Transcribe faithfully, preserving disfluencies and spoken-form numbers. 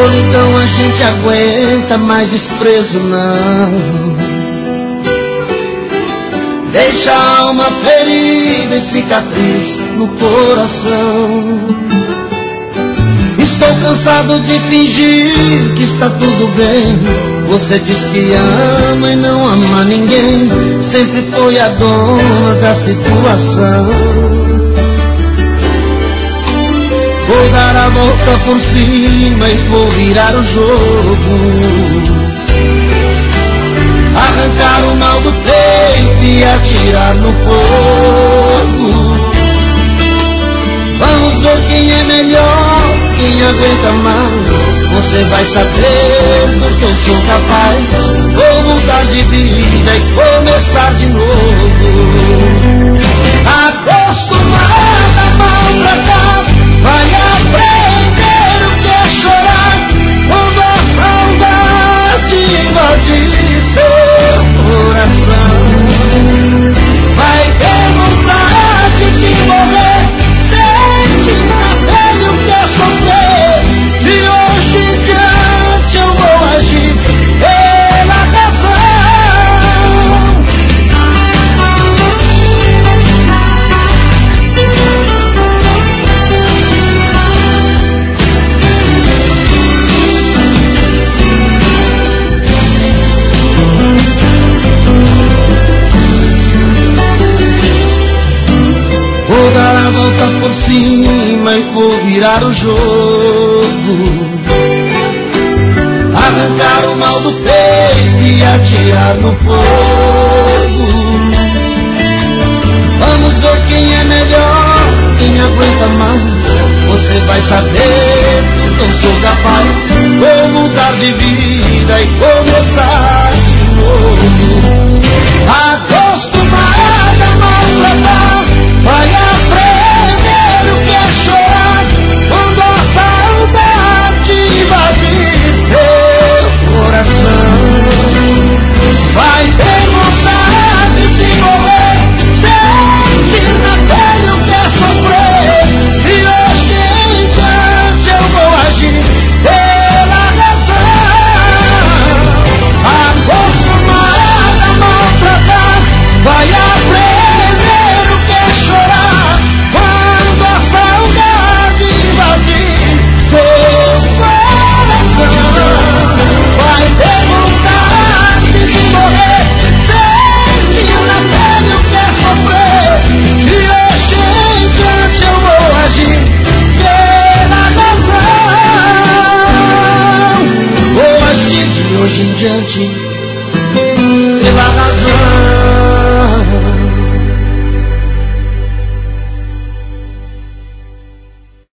solidão a gente aguenta, mas desprezo não. Deixa a alma ferida e cicatriz no coração. Estou cansado de fingir que está tudo bem. Você diz que ama e não ama ninguém. Sempre foi a dona da situação. Vou dar a volta por cima e vou virar o jogo. Arrancar o mal do peito e atirar no fogo. Vamos ver quem é melhor, quem aguenta mais. Você vai saber do que eu sou capaz. Vou mudar de vida e começar de novo. Acostumada a maltratar, vai aprender o que é chorar. Quando a saudade invadir seu coração, vai ter vontade de morrer. Sente na pele o que é sofrer. De hoje em diante eu vou agir pela razão. Vou dar a volta por cima e vou virar o jogo. Arrancar o mal do peito e atirar no fogo. Vamos ver quem é melhor, quem aguenta mais. Você vai saber do que eu sou capaz. Vou mudar de vida e começar de novo. Acostumada a maltratar, vai aprender o que é chorar. Quando a saudade invadir seu coração, vai ter vontade de morrer. Sente na pele o que é sofrer. E hoje em diante eu vou agir pela razão. Acostumada a maltratar, vai aprender o que é chorar. Quando a saudade invadir seu coração, vai ter vontade de morrer. Sente na pele o que é sofrer. E hoje em diante eu vou agir pela razão. Vou agir de hoje em diante